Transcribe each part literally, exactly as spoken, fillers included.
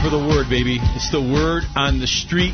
for the word, baby. It's the word on the street.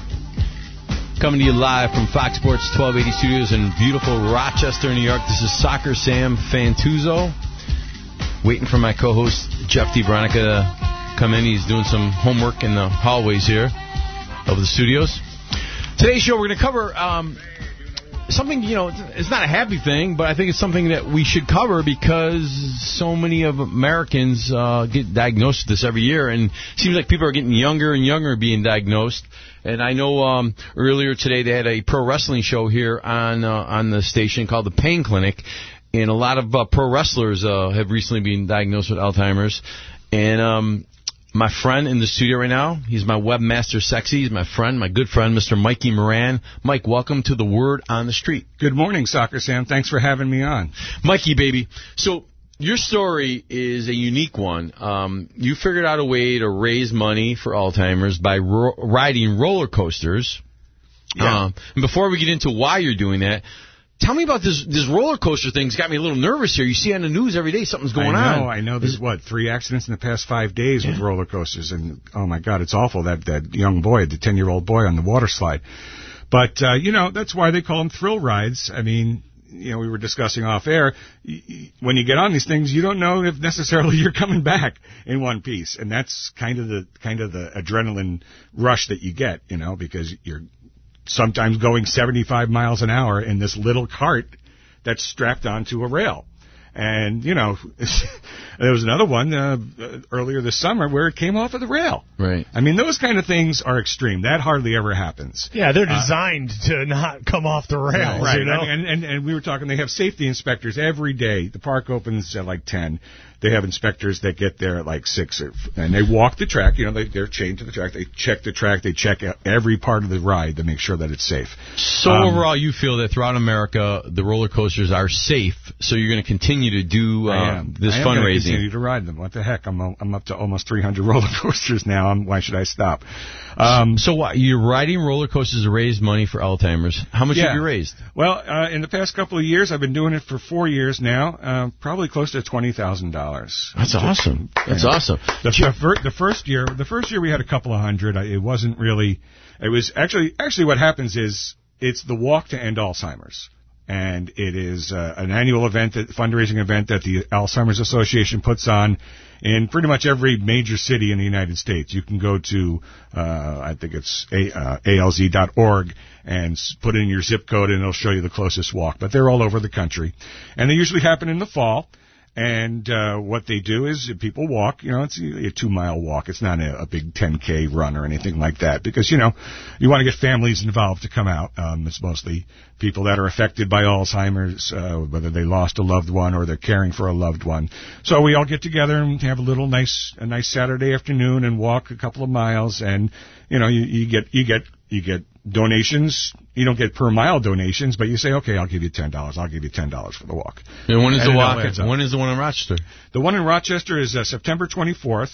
Coming to you live from Fox Sports twelve eighty Studios in beautiful Rochester, New York. This is Soccer Sam Fantuzzo. Waiting for my co-host, Jeff DeVeronica, to come in. He's doing some homework in the hallways here of the studios. Today's show, we're going to cover um, something, you know, it's not a happy thing, but I think it's something that we should cover because so many of Americans uh, get diagnosed with this every year, and it seems like people are getting younger and younger being diagnosed. And I know um, earlier today they had a pro wrestling show here on uh, on the station called the Pain Clinic, and a lot of uh, pro wrestlers uh, have recently been diagnosed with Alzheimer's. And um, my friend in the studio right now, he's my webmaster sexy. He's my friend, my good friend, Mister Mikey Moran. Mike, welcome to the Word on the Street. Good morning, Soccer Sam. Thanks for having me on. Mikey, baby. So your story is a unique one. Um, you figured out a way to raise money for Alzheimer's by ro- riding roller coasters. Yeah. Um, and before we get into why you're doing that, tell me about this this roller coaster thing. It's got me a little nervous here. You see on the news every day something's going I know, on. I know. There's, what, three accidents in the past five days yeah. with roller coasters. And, oh, my God, it's awful, that, that young boy, the ten-year-old boy on the water slide. But, uh, you know, that's why they call them thrill rides. I mean, you know, we were discussing off air. When you get on these things, you don't know if necessarily you're coming back in one piece. And that's kind of the kind of the adrenaline rush that you get, you know, because you're sometimes going seventy-five miles an hour in this little cart that's strapped onto a rail. And, you know, there was another one uh, earlier this summer where it came off of the rail. Right. I mean, those kind of things are extreme. That hardly ever happens. Yeah, they're designed uh, to not come off the rails. Right. You know? and, and, and we were talking, they have safety inspectors every day. The park opens at like ten. They have inspectors that get there at like six, and they walk the track. You know, they, they're chained to the track. They check the track. They check every part of the ride to make sure that it's safe. So um, overall, you feel that throughout America, the roller coasters are safe, so you're going to continue to do uh, this I am fundraising. Continue to ride them. What the heck? I'm I'm up to almost three hundred roller coasters now. I'm, why should I stop? Um, so what? You're riding roller coasters to raise money for Alzheimer's. How much yeah. have you raised? Well, uh, in the past couple of years, I've been doing it for four years now. Uh, probably close to twenty thousand dollars. That's awesome. That's yeah. awesome. The, the, fir- the first year, the first year we had a couple of hundred. It wasn't really. It was actually actually what happens is it's the Walk to End Alzheimer's. And it is uh, an annual event, that, fundraising event that the Alzheimer's Association puts on in pretty much every major city in the United States. You can go to, uh, I think it's a, uh, A L Z dot org and put in your zip code and it'll show you the closest walk. But they're all over the country. And they usually happen in the fall. And uh what they do is people walk, you know, it's a, a two-mile walk. It's not a, a big ten K run or anything like that because, you know, you want to get families involved to come out. Um It's mostly people that are affected by Alzheimer's, uh whether they lost a loved one or they're caring for a loved one. So we all get together and have a little nice a nice Saturday afternoon and walk a couple of miles. And, you know, you, you get you get you get donations. You don't get per mile donations, but you say, okay, I'll give you ten dollars. I'll give you ten dollars for the walk. And when is and the walk? When is the one in Rochester? The one in Rochester is uh, September twenty-fourth.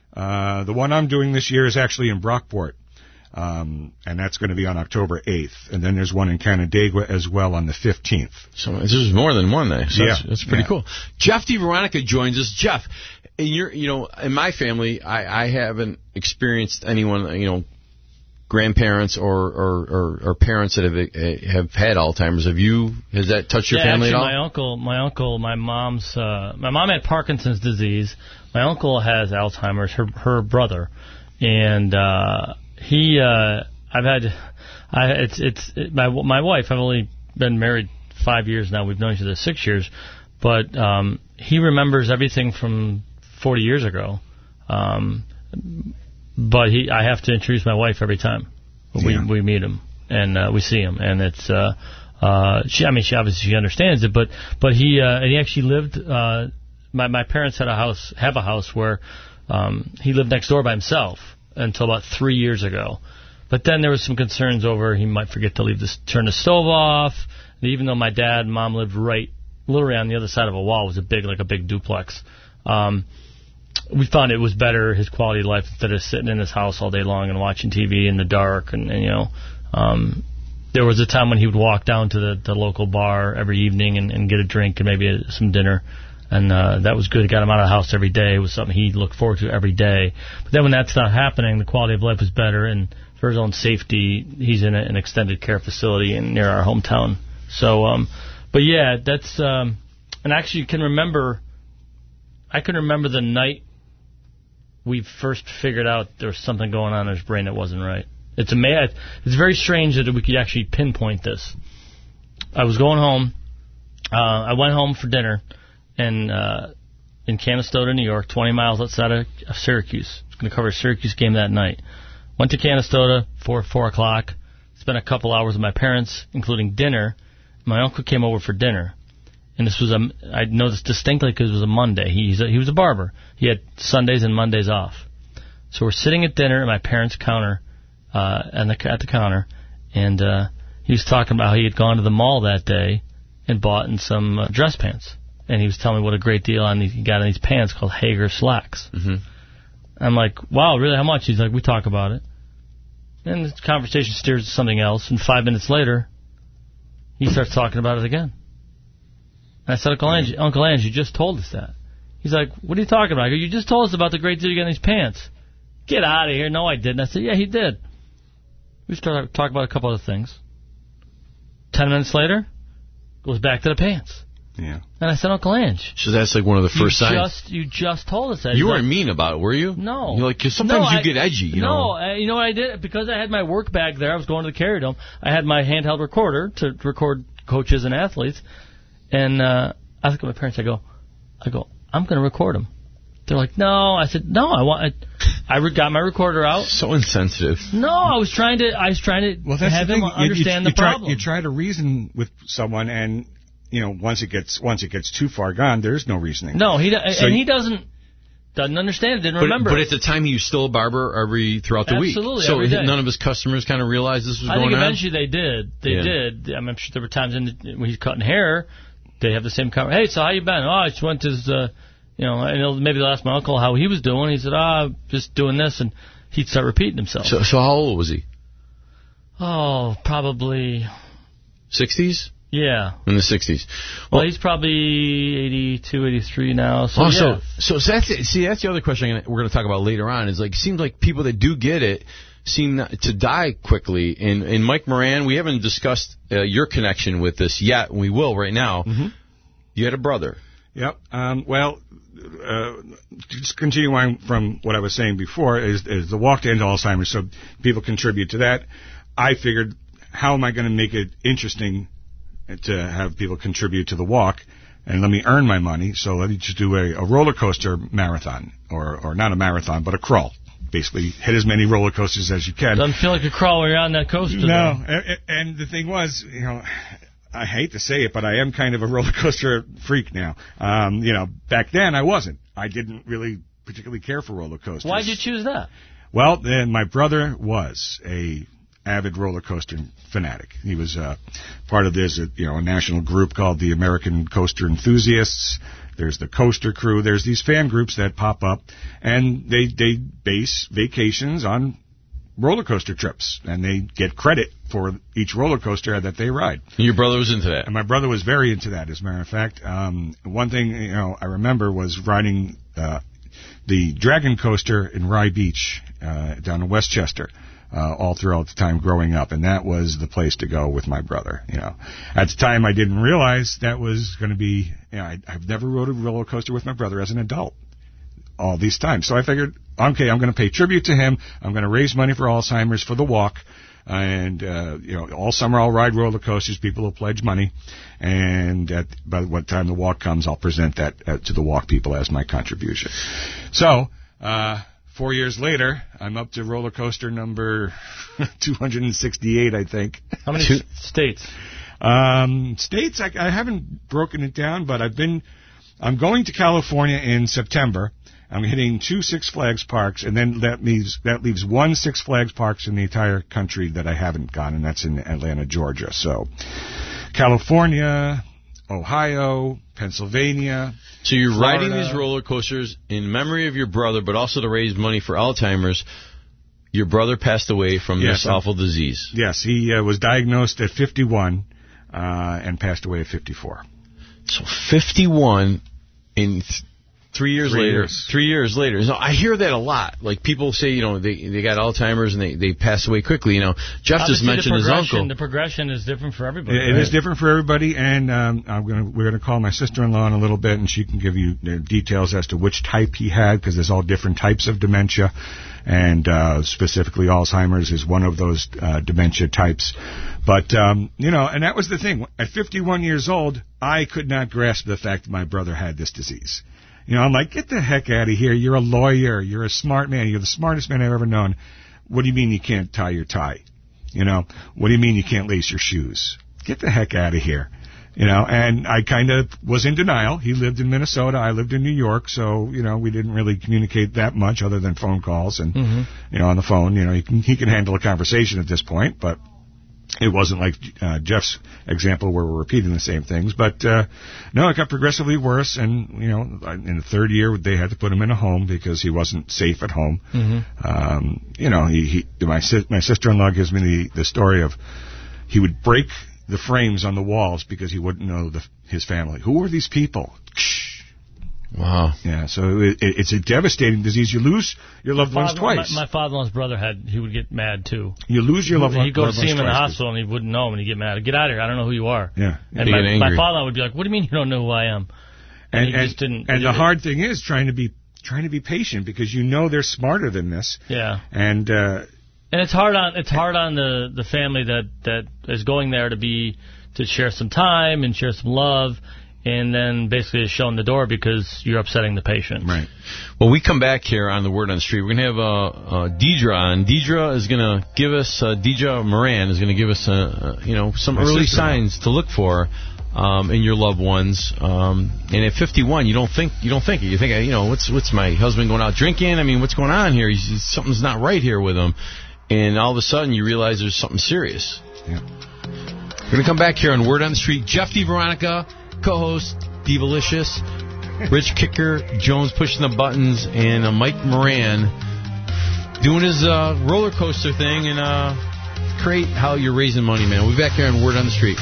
Uh, the one I'm doing this year is actually in Brockport. Um, and that's going to be on October eighth. And then there's one in Canandaigua as well on the fifteenth. So there's more than one there. So yeah. That's, that's pretty yeah. cool. Jeff DeVeronica joins us. Jeff, in your, you know, in my family, I, I haven't experienced anyone, you know, grandparents or, or, or, or parents that have have had Alzheimer's. Have you? Has that touched your yeah, family actually, at all? My uncle, my uncle, my mom's, uh, my mom had Parkinson's disease. My uncle has Alzheimer's. Her her brother, and uh, he, uh, I've had, I it's it's it, my my wife. I've only been married five years now. We've known each other six years, but um, he remembers everything from forty years ago. Um, But he, I have to introduce my wife every time we yeah. we meet him and uh, we see him, and it's uh, uh, she. I mean, she obviously she understands it, but but he uh, and he actually lived. Uh, my my parents had a house, have a house where um, he lived next door by himself until about three years ago. But then there was some concerns over he might forget to leave this, turn the stove off. And even though my dad and mom lived right, literally on the other side of a wall, it was a big like a big duplex. Um, We found it was better, his quality of life, instead of sitting in his house all day long and watching T V in the dark. And, and you know, um, there was a time when he would walk down to the, the local bar every evening and, and get a drink and maybe a, some dinner. And uh, that was good. It got him out of the house every day. It was something he looked forward to every day. But then when that's not happening, the quality of life was better. And for his own safety, he's in a, an extended care facility in, near our hometown. So, um, but yeah, that's, um, and actually you can remember, I can remember the night we first figured out there was something going on in his brain that wasn't right. It's amazing. It's very strange that we could actually pinpoint this. I was going home. Uh, I went home for dinner. And uh, in Canastota, New York, twenty miles outside of, of Syracuse. I was going to cover a Syracuse game that night. Went to Canastota, four, four o'clock. Spent a couple hours with my parents, including dinner. My uncle came over for dinner. And this was a, I know this distinctly because it was a Monday. He's a, he was a barber. He had Sundays and Mondays off. So we're sitting at dinner at my parents' counter, uh, and the, at the counter, and uh, he was talking about how he had gone to the mall that day and bought in some uh, dress pants. And he was telling me what a great deal on these, he got on these pants called Hager slacks. Mm-hmm. I'm like, wow, really? How much? He's like, we talk about it. And the conversation steers to something else. And five minutes later, he starts talking about it again. And I said, Uncle Ange, Uncle Ange, you just told us that. He's like, what are you talking about? I go, you just told us about the great deal you got on these pants. Get out of here. No, I didn't. I said, yeah, he did. We started talking about a couple other things. Ten minutes later, goes back to the pants. Yeah. And I said, Uncle Ange. So that's like one of the first you signs. Just, you just told us that. You He's weren't like, mean about it, were you? No. You're like, cause sometimes no, you I, get edgy, you no, know. No, uh, you know what I did? Because I had my work bag there, I was going to the Carrier Dome. I had my handheld recorder to record coaches and athletes. And uh, I look at my parents, I go, I go, I'm going to record them. They're like, no. I said, no, I want. I, I re- got my recorder out. So insensitive. No, I was trying to. I was trying to well, that's have the him thing. understand you, you, you the problem. Try, you try to reason with someone, and you know, once it gets once it gets too far gone, there's no reasoning. No, he do- so and he doesn't doesn't understand. Didn't but, remember. But at the time, he was still a barber every throughout the Absolutely, week. So every day. none of his customers kind of realized this was I going think on. eventually they did. They Yeah. did. I mean, I'm sure there were times in the, when he's cutting hair, they have the same conversation. Hey, so how you been? Oh, I just went to, this, uh, you know, and maybe they'll ask my uncle how he was doing. He said, ah, oh, just doing this, and he'd start repeating himself. So, so how old was he? Oh, probably sixties? Yeah. In the sixties. Well, well, he's probably eighty-two, eighty-three now. So, oh, yeah. so, so that's it. See, that's the other question we're going to talk about later on. Is like, it seems like people that do get it seem not to die quickly. And, and Mike Moran, we haven't discussed uh, your connection with this yet. We will right now. Mm-hmm. You had a brother. Yep. Um, well, uh, just continuing from what I was saying before is, is the walk to end Alzheimer's. So people contribute to that. I figured, how am I going to make it interesting to have people contribute to the walk, and let me earn my money, so let me just do a, a roller coaster marathon, or or not a marathon, but a crawl. Basically, hit as many roller coasters as you can. Doesn't feel like a crawl when you're on that coaster. No, and, and the thing was, you know, I hate to say it, but I am kind of a roller coaster freak now. Um, you know, back then I wasn't. I didn't really particularly care for roller coasters. Why did you choose that? Well, then my brother was a avid roller coaster fanatic. He was uh, part of this, uh, you know, a national group called the American Coaster Enthusiasts. There's the Coaster Crew. There's these fan groups that pop up, and they they base vacations on roller coaster trips, and they get credit for each roller coaster that they ride. And your brother was into that. And my brother was very into that, as a matter of fact. Um, one thing, you know, I remember was riding uh, the Dragon Coaster in Rye Beach uh, down in Westchester. Uh, all throughout the time growing up, and that was the place to go with my brother. You know, at the time I didn't realize that was going to be. You know, I, I've never rode a roller coaster with my brother as an adult. All these times, so I figured, okay, I'm going to pay tribute to him. I'm going to raise money for Alzheimer's for the walk, and uh, you know, all summer I'll ride roller coasters. People will pledge money, and at, by the time the walk comes, I'll present that uh, to the walk people as my contribution. So. Uh, Four years later, I'm up to roller coaster number two hundred sixty-eight, I think. How many Two. states? Um, states, I, I haven't broken it down, but I've been, I'm going to California in September. I'm hitting two Six Flags parks, and then that leaves, that leaves one Six Flags parks in the entire country that I haven't gone, and that's in Atlanta, Georgia. So, California, Ohio, Pennsylvania. So you're Florida. riding these roller coasters in memory of your brother, but also to raise money for Alzheimer's. Your brother passed away from yes, this awful disease. Yes, he uh, was diagnosed at fifty-one uh, and passed away at fifty-four. So fifty-one, in th- three years three later, years. three years later. So I hear that a lot. Like people say, you know, they they got Alzheimer's and they, they pass away quickly. You know, Jeff Obviously, just mentioned the his uncle. The progression is different for everybody. It, it right? is different for everybody, and um, I'm gonna, we're going to call my sister-in-law in a little bit, and she can give you the details as to which type he had, because there's all different types of dementia, and uh, specifically Alzheimer's is one of those uh, dementia types. But, um, you know, and that was the thing. At fifty-one years old, I could not grasp the fact that my brother had this disease. You know, I'm like, get the heck out of here. You're a lawyer. You're a smart man. You're the smartest man I've ever known. What do you mean you can't tie your tie? You know, what do you mean you can't lace your shoes? Get the heck out of here. You know, and I kind of was in denial. He lived in Minnesota. I lived in New York. So, you know, we didn't really communicate that much other than phone calls. And, mm-hmm. you know, on the phone, you know, he can, he can handle a conversation at this point, but it wasn't like uh, Jeff's example where we're repeating the same things. But, uh, no, it got progressively worse. And, you know, in the third year, they had to put him in a home because he wasn't safe at home. Mm-hmm. Um, you know, he, he my, si- my sister-in-law gives me the, the story of he would break the frames on the walls because he wouldn't know the, his family. Who are these people? Wow. Yeah, so it, it, it's a devastating disease. You lose your loved ones twice. My, my father-in-law's brother had, he would get mad, too. You lose your loved ones twice. He'd go to see him in the twice. hospital, and he wouldn't know him, and he'd get mad. Get out of here. I don't know who you are. Yeah. And my, my father-in-law would be like, what do you mean you don't know who I am? And, and he just didn't. And the hard thing is trying to be trying to be patient because you know they're smarter than this. Yeah. And uh, and it's hard on it's hard on the, the family that, that is going there to be to share some time and share some love. And then basically is shown the door because you're upsetting the patient. Right. Well, we come back here on the Word on the Street. We're going to have uh, uh, Deidre on. Deidre is going to give us, uh, Deidre Moran is going to give us, uh, uh, you know, some My early signs to look for um, in your loved ones. Um, and at fifty-one, you don't think you don't think it. You think, you know, what's what's my husband going out drinking? I mean, what's going on here? He's, something's not right here with him. And all of a sudden, you realize there's something serious. Yeah. We're going to come back here on Word on the Street. Jeff DeVeronica, co-host, Divalicious, Rich Kicker, Jones pushing the buttons, and uh, Mike Moran doing his uh, roller coaster thing and uh, create how you're raising money, man. We'll be back here on Word on the Street.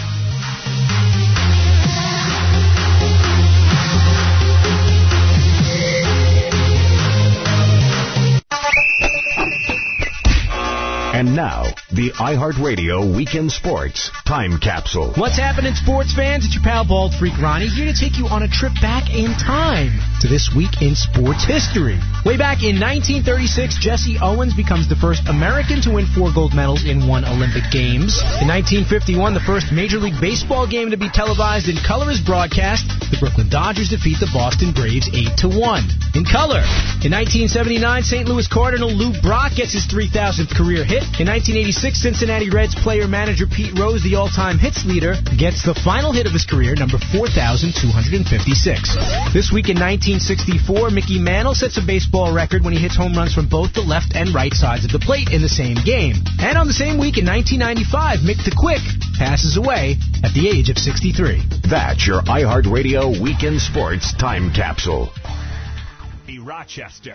And now, the iHeartRadio Weekend Sports Time Capsule. What's happening, sports fans? It's your pal Bald Freak Ronnie here to take you on a trip back in time to this week in sports history. Way back in nineteen thirty-six, Jesse Owens becomes the first American to win four gold medals in one Olympic Games. In nineteen fifty-one, the first Major League Baseball game to be televised in color is broadcast. The Brooklyn Dodgers defeat the Boston Braves eight to one. In color, in nineteen seventy-nine, Saint Louis Cardinal Lou Brock gets his three thousandth career hit. In nineteen eighty-six, Cincinnati Reds player-manager Pete Rose, the all-time hits leader, gets the final hit of his career, number four thousand two hundred fifty-six. This week in nineteen sixty-four, Mickey Mantle sets a baseball record when he hits home runs from both the left and right sides of the plate in the same game. And on the same week in nineteen ninety-five, Mick the Quick passes away at the age of sixty-three. That's your iHeartRadio Weekend Sports Time Capsule. The Rochester.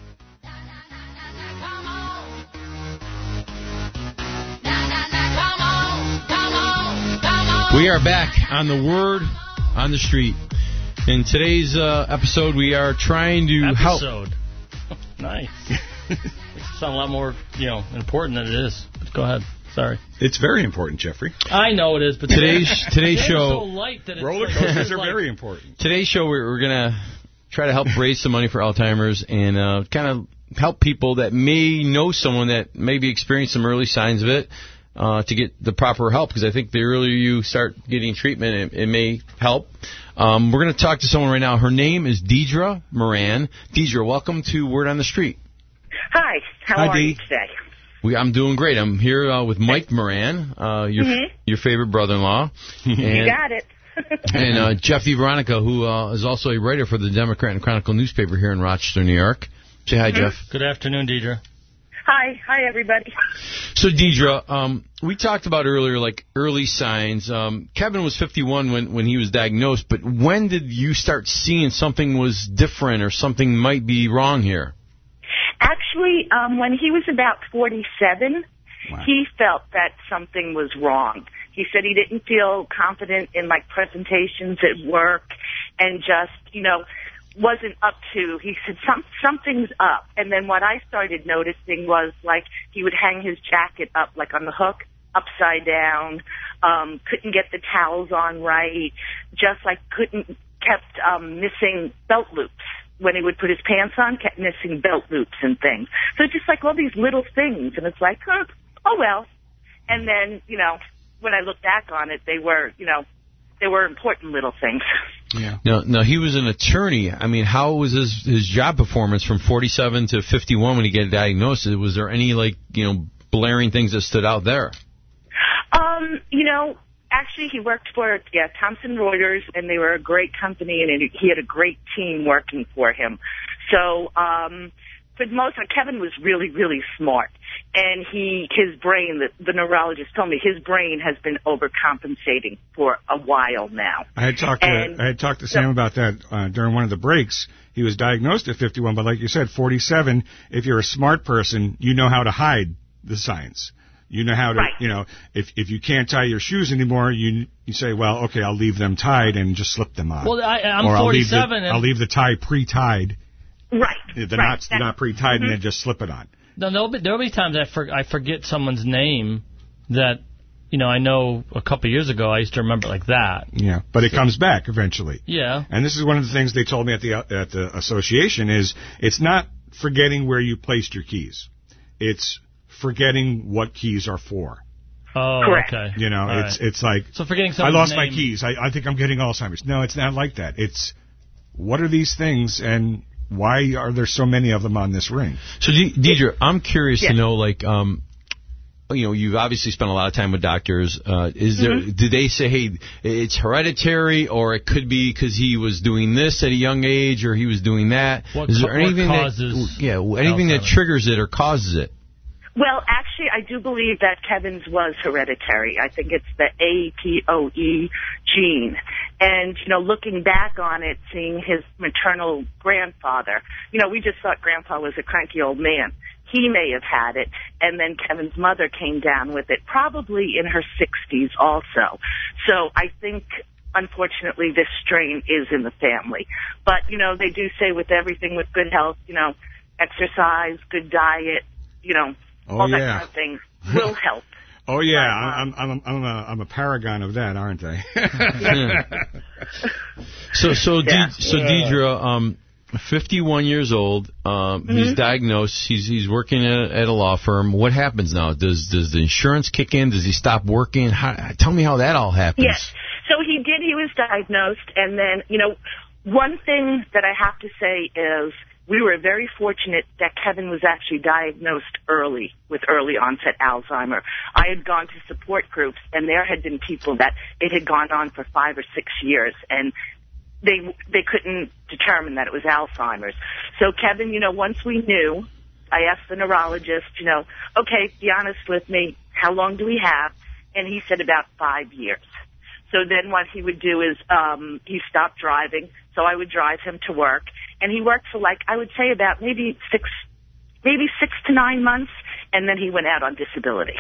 We are back on the Word on the Street. In today's uh, episode, we are trying to episode. help. Nice. It sounds a lot more, you know, important than it is. Go ahead. Sorry. It's very important, Jeffrey. I know it is, but today's today's show. So light that it's roller like, coasters are like, very important. Today's show, we're, we're gonna try to help raise some money for Alzheimer's and uh, kind of help people that may know someone that maybe experienced some early signs of it. Uh, to get the proper help, because I think the earlier you start getting treatment, it, it may help. Um, we're going to talk to someone right now. Her name is Deidre Moran. Deidre, welcome to Word on the Street. Hi. How Hi, are Dee. you today? We, I'm doing great. I'm here uh, with Mike Moran, uh, your Mm-hmm. your favorite brother-in-law. And, You got it. and uh, Jeff DeVeronica, who uh, is also a writer for the Democrat and Chronicle newspaper here in Rochester, New York. Say hi, Mm-hmm. Jeff. Good afternoon, Deidre. Hi. Hi, everybody. So, Deidre, um, we talked about earlier, like, early signs. Um, Kevin was fifty-one when, when he was diagnosed, but when did you start seeing something was different or something might be wrong here? Actually, um, when he was about forty-seven, Wow. he felt that something was wrong. He said he didn't feel confident in, like, presentations at work, and just, you know, wasn't up to, he said, Some, something's up. And then what I started noticing was, like, he would hang his jacket up, like, on the hook, upside down, um, couldn't get the towels on right, just, like, couldn't, kept um, missing belt loops. When he would put his pants on, kept missing belt loops and things. So just, like, all these little things. And it's like, huh, oh, well. And then, you know, when I look back on it, they were, you know, they were important little things. Yeah. Now, now he was an attorney. I mean, how was his his job performance from forty-seven to fifty-one when he got diagnosed? Was there any, like, you know, blaring things that stood out there? Um, you know, actually he worked for, yeah, Thomson Reuters, and they were a great company, and he had a great team working for him. So, um, for the most part, Kevin was really, really smart. And he, his brain, the, the neurologist told me, his brain has been overcompensating for a while now. I had talked to, and I had talked to Sam so, about that uh, during one of the breaks. He was diagnosed at fifty-one, but like you said, forty-seven, if you're a smart person, you know how to hide the signs. You know how to, right. you know, if if you can't tie your shoes anymore, you you say, well, okay, I'll leave them tied and just slip them on. Well, I, I'm or forty-seven. I'll leave the, and I'll leave the tie pre-tied. Right. The right. knots That's, not pre-tied, mm-hmm. and then just slip it on. No, there'll be, there'll be times I, for, I forget someone's name that, you know, I know a couple of years ago I used to remember like that. Yeah, but it comes back eventually. Yeah. And this is one of the things they told me at the at the association is it's not forgetting where you placed your keys. It's forgetting what keys are for. Oh, Correct. okay. You know, All it's right. it's like, so forgetting I someone's lost name. my keys. I, I think I'm getting Alzheimer's. No, it's not like that. It's what are these things and why are there so many of them on this ring? So, De- Deidre, I'm curious yeah. to know, like, um, you know, you've obviously spent a lot of time with doctors. Uh, is there? Mm-hmm. Do they say, hey, it's hereditary, or it could be because he was doing this at a young age, or he was doing that? What, is there what anything causes that, yeah, anything that Alzheimer's? triggers it or causes it? Well, actually, I do believe that Kevin's was hereditary. I think it's the A P O E gene. And, you know, looking back on it, seeing his maternal grandfather, you know, we just thought Grandpa was a cranky old man. He may have had it, and then Kevin's mother came down with it, probably in her sixties also. So I think, unfortunately, this strain is in the family. But, you know, they do say with everything with good health, you know, exercise, good diet, you know, Oh, all that yeah. kind of thing will help. Oh yeah, But, I'm I'm I'm a I'm a paragon of that, aren't I? Yeah. So so Yeah. De- so Deidre, um, fifty-one years old. Um, Mm-hmm. he's diagnosed. He's he's working at, at a law firm. What happens now? Does does the insurance kick in? Does he stop working? How, tell me how that all happens. Yes. So he did. He was diagnosed, and then, you know, one thing that I have to say is we were very fortunate that Kevin was actually diagnosed early with early onset Alzheimer. I had gone to support groups, and there had been people that it had gone on for five or six years, and they they couldn't determine that it was Alzheimer's. So Kevin, you know, once we knew, I asked the neurologist, you know, okay, be honest with me, how long do we have? And he said about five years. So then what he would do is um, he stopped driving, so I would drive him to work. And he worked for, like, I would say about maybe six, maybe six to nine months, and then he went out on disability.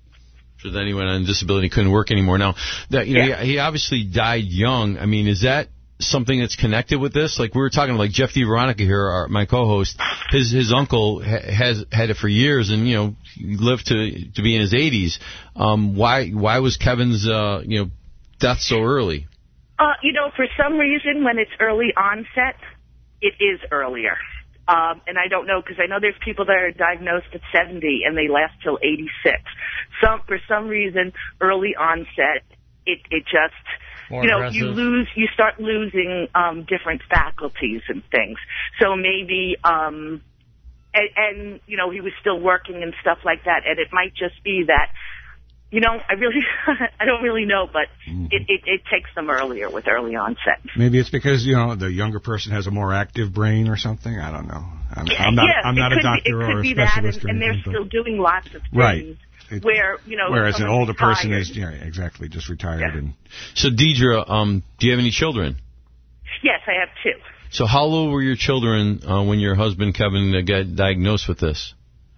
So then he went on disability, couldn't work anymore. Now, that you know, Yeah. he, he obviously died young. I mean, is that something that's connected with this? Like we were talking, like Jeff DeVeronica here, our, my co-host. His his uncle ha- has had it for years, and you know, he lived to to be in his eighties. Um, why why was Kevin's uh, you know death so early? Uh, you know, for some reason, when it's early onset, it is earlier. Um, and I don't know, because I know there's people that are diagnosed at seventy and they last till eighty-six. Some, for some reason, early onset, it, it just, More you know, aggressive. you lose, you start losing um, different faculties and things. So maybe, um, and, and, you know, he was still working and stuff like that. And it might just be that, you know, I really, I don't really know, but it, it, it takes them earlier with early onset. Maybe it's because, you know, the younger person has a more active brain or something. I don't know. I'm, I'm not, yeah, I'm not it a could doctor be, it or could a be that, specialist and, or and they're anything. still doing lots of things. Right. It, where, you know, whereas an someone's older person retired. is, yeah, exactly, just retired. Yeah. And So Deidre, um, do you have any children? Yes, I have two. So how old were your children uh, when your husband Kevin uh, got diagnosed with this?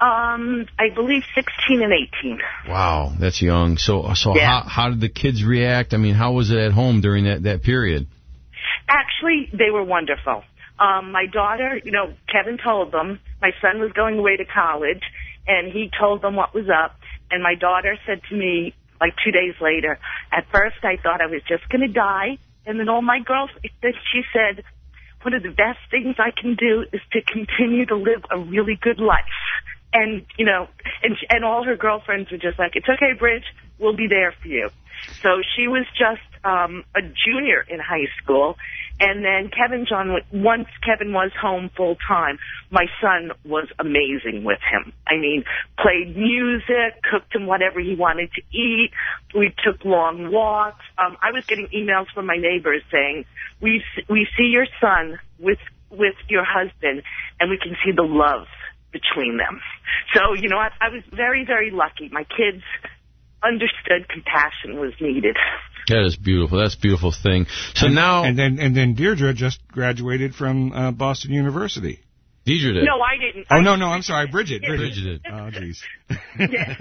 Um, I believe sixteen and eighteen. Wow, that's young. So so Yeah. how how did the kids react? I mean, how was it at home during that, that period? Actually, they were wonderful. Um, my daughter, you know, Kevin told them my son was going away to college, and he told them what was up. And my daughter said to me, like two days later, at first I thought I was just going to die. And then all my girls, she said, one of the best things I can do is to continue to live a really good life. And, you know, and, and all her girlfriends were just like, it's okay, Bridge, we'll be there for you. So she was just um, a junior in high school. And then Kevin John, once Kevin was home full time, my son was amazing with him. I mean, played music, cooked him whatever he wanted to eat. We took long walks. Um, I was getting emails from my neighbors saying, we we see your son with with your husband, and we can see the love between them. So, you know, I, I was very, very lucky. My kids understood compassion was needed. That is beautiful. That's a beautiful thing. So and, now, and then and then Deirdre just graduated from uh, Boston University. Deirdre did. No, I didn't. Oh I no, no, I'm sorry, Bridget. Bridget, Bridget did. Oh, jeez. Yes.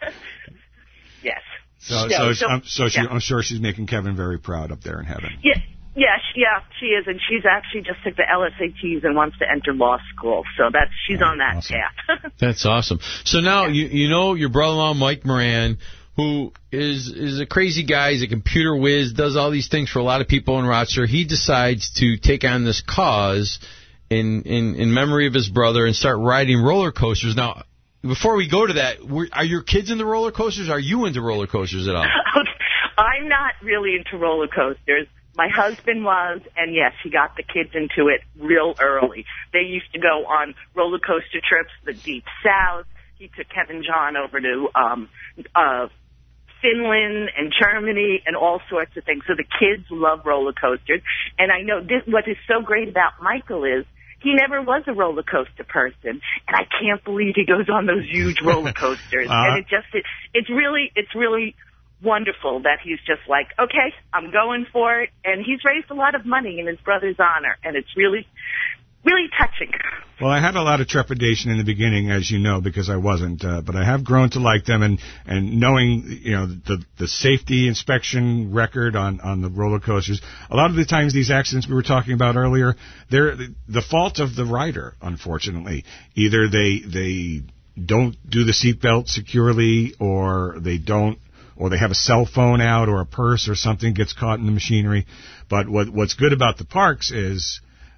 Yes. So, Yeah, so, so, um, so she, yeah. I'm sure she's making Kevin very proud up there in heaven. Yeah. Yeah, she, yeah, she is, and she's actually just took the L S A Ts and wants to enter law school. So that's she's Oh, on that awesome. path. That's awesome. So now you you know your brother-in-law Mike Moran, who is is a crazy guy. He's a computer whiz, does all these things for a lot of people in Rochester. He decides to take on this cause in in, in memory of his brother and start riding roller coasters. Now, before we go to that, were, are your kids into roller coasters? Are you into roller coasters at all? I'm not really into roller coasters. My husband was, and yes, he got the kids into it real early. They used to go on roller coaster trips, the Deep South. He took Kevin John over to um, uh, Finland and Germany and all sorts of things. So the kids love roller coasters. And I know this, what is so great about Michael is he never was a roller coaster person, and I can't believe he goes on those huge roller coasters. uh-huh. And it just it, it's really it's really. wonderful that he's just like, okay, I'm going for it. And he's raised a lot of money in his brother's honor, and it's really, really touching. Well, I had a lot of trepidation in the beginning, as you know, because I wasn't, uh, but I have grown to like them, and, and knowing, you know, the the safety inspection record on, on the roller coasters, a lot of the times these accidents we were talking about earlier, they're the fault of the rider, unfortunately. Either they they don't do the seatbelt securely, or they don't, or they have a cell phone out, or a purse or something gets caught in the machinery. But what what's good about the parks is,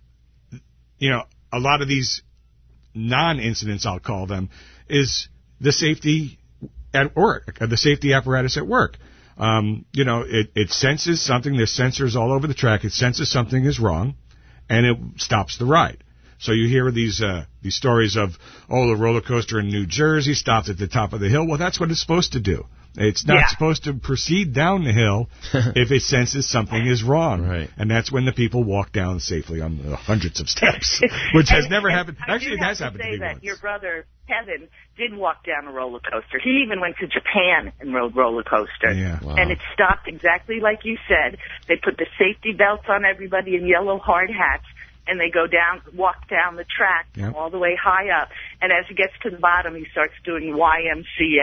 you know, a lot of these non-incidents, I'll call them, is the safety at work, the safety apparatus at work. Um, you know, it, it senses something. There's sensors all over the track. It senses something is wrong, and it stops the ride. So you hear these uh, these stories of, oh, the roller coaster in New Jersey stopped at the top of the hill. Well, that's what it's supposed to do. It's not Yeah. supposed to proceed down the hill if it senses something is wrong. Right. And that's when the people walk down safely on the hundreds of steps, which has And- never and happened. I Actually, do it has have happened to to say me that once. your brother Kevin did walk down a roller coaster. He even went to Japan and rode roller coaster. Yeah. Wow. And it stopped exactly like you said. They put the safety belts on everybody in yellow hard hats, and they go down, walk down the track Yep. all the way high up. And as he gets to the bottom, he starts doing Y M C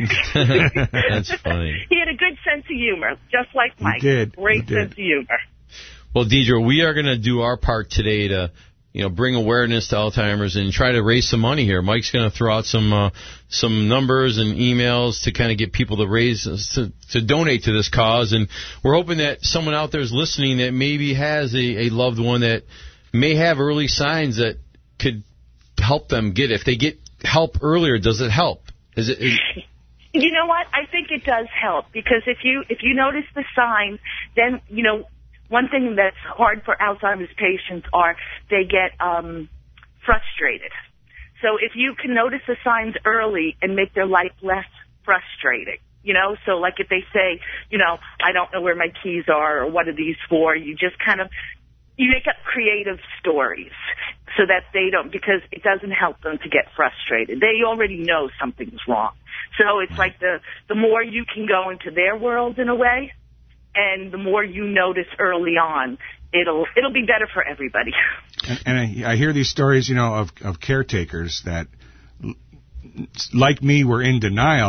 A. That's funny. He had a good sense of humor, just like He Mike. did. Great He did. sense of humor. Well, Deidre, we are going to do our part today to, you know, bring awareness to Alzheimer's and try to raise some money here. Mike's going to throw out some uh, some numbers and emails to kind of get people to raise to, to donate to this cause, and we're hoping that someone out there is listening that maybe has a, a loved one that may have early signs that could help them get. If they get help earlier, does it help? Is it? Is, You know what? I think it does help, because if you if you notice the signs, then, you know, one thing that's hard for Alzheimer's patients are they get um, frustrated. So if you can notice the signs early and make their life less frustrating, you know, so like if they say, you know, I don't know where my keys are, or what are these for, you just kind of, you make up creative stories so that they don't, because it doesn't help them to get frustrated. They already know something's wrong. So it's like the, the more you can go into their world in a way, and the more you notice early on, it'll it'll be better for everybody. And, and I, I hear these stories, you know, of, of caretakers that, like me, were in denial,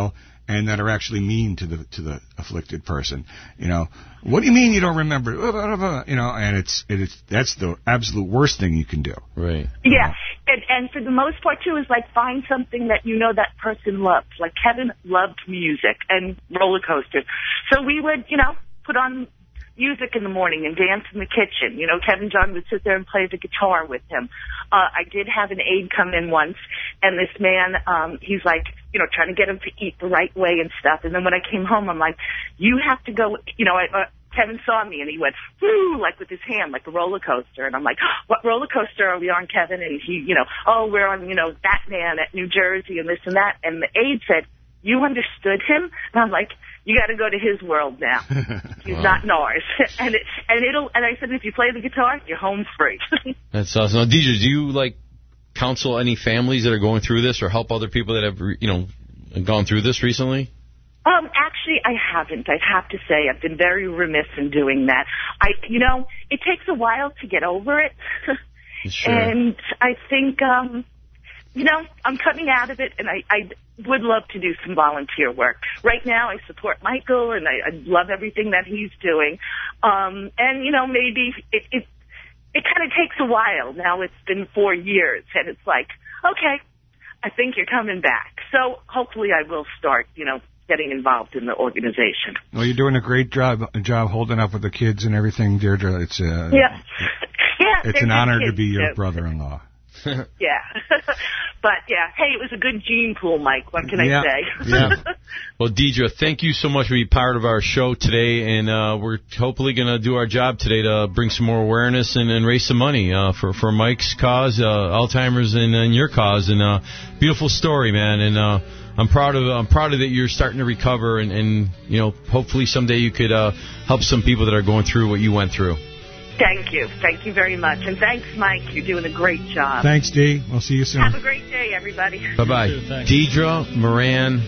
and that are actually mean to the to the afflicted person. You know, what do you mean you don't remember? You know, and it's it's that's the absolute worst thing you can do. Right. Yeah, and, and for the most part too is like find something that you know that person loves. Like Kevin loved music and roller coasters, so we would you know put on music in the morning and dance in the kitchen. You know, Kevin John would sit there and play the guitar with him. Uh, I did have an aide come in once, and this man, um, he's like, you know, trying to get him to eat the right way and stuff. And then when I came home, I'm like, you have to go, you know, I, uh, Kevin saw me and he went, whoo, like with his hand, like a roller coaster. And I'm like, oh, what roller coaster are we on, Kevin? And he, you know, oh, we're on, you know, Batman at New Jersey and this and that. And the aide said, you understood him? And I'm like, you got to go to his world now. He's wow. not in ours. and it, and it'll. And I said, if you play the guitar, you're home free. That's awesome. Now, Deidre, do you like counsel any families that are going through this, or help other people that have, you know, gone through this recently? Um, actually, I haven't. I have to say, I've been very remiss in doing that. I, you know, it takes a while to get over it, sure. and I think, um, you know, I'm coming out of it, and I. I would love to do some volunteer work. Right now, I support Michael, and I, I love everything that he's doing. Um, and, you know, maybe it it, it kind of takes a while. Now it's been four years, and it's like, okay, I think you're coming back. So hopefully I will start, you know, getting involved in the organization. Well, you're doing a great job job holding up with the kids and everything, Deirdre. It's, uh, yeah. yeah, it's an honor to be your too. brother-in-law. yeah. But, yeah, hey, it was a good gene pool, Mike. What can yeah. I say? yeah. Well, Deidre, thank you so much for being part of our show today, and uh, we're hopefully going to do our job today to bring some more awareness and, and raise some money uh, for, for Mike's cause, uh, Alzheimer's, and, and your cause. And uh, beautiful story, man, and uh, I'm proud of I'm proud of that you're starting to recover, and, and you know, hopefully someday you could uh, help some people that are going through what you went through. Thank you. Thank you very much. And thanks, Mike. You're doing a great job. Thanks, Dee. We'll see you soon. Have a great day, everybody. Bye-bye. Deidre Moran,